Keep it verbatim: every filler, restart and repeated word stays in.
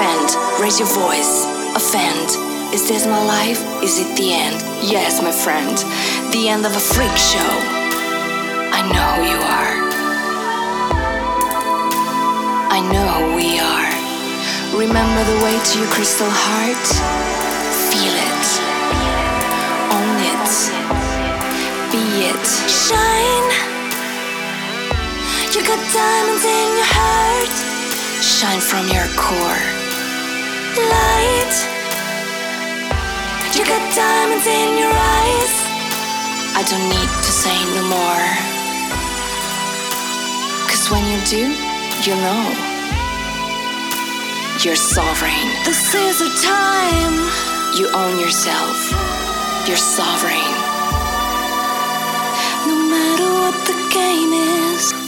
Defend, raise your voice, offend. Is this my life? Is it the end? Yes, my friend, the end of a freak show. I know who you are. I know who we are. Remember the way to your crystal heart? Feel it. Own it. Be it. Shine. You got diamonds in your heart. Shine from your core. Light. You got diamonds in your eyes. I don't need to say no more. Cause when you do, you know you're sovereign. This is a time. You own yourself. You're sovereign. No matter what the game is.